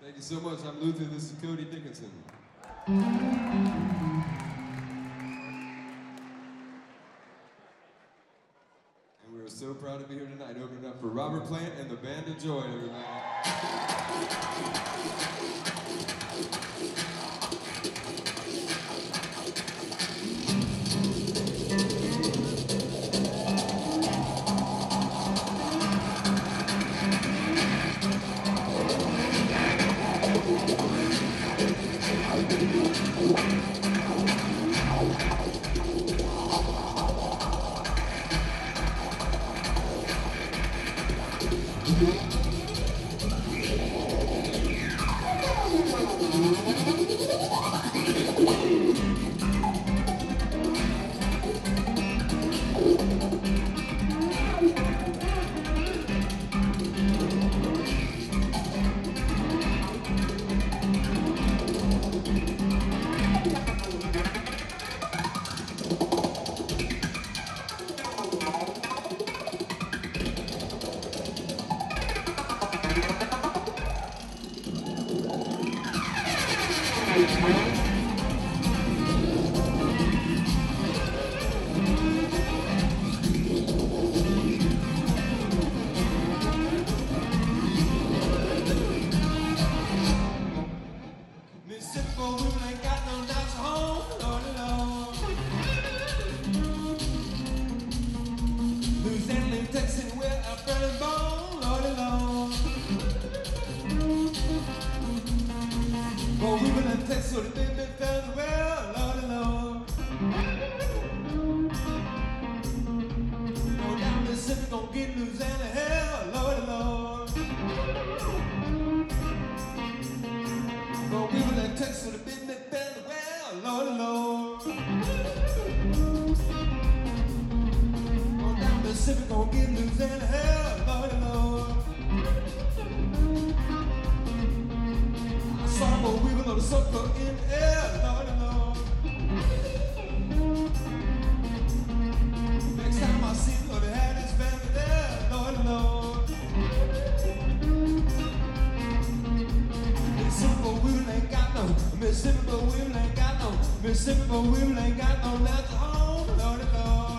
Thank you so much. I'm Luther. This is Cody Dickinson. And we're so proud to be here tonight, opening up for Robert Plant and the Band of Joy, everybody. Mississippi, but women ain't got no left home, Lordy, Lord.